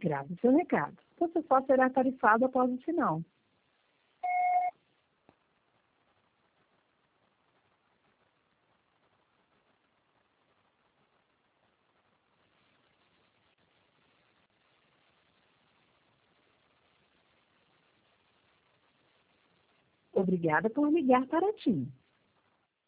Grave seu recado. Você só será tarifado após o sinal. Obrigada por ligar para a TIM.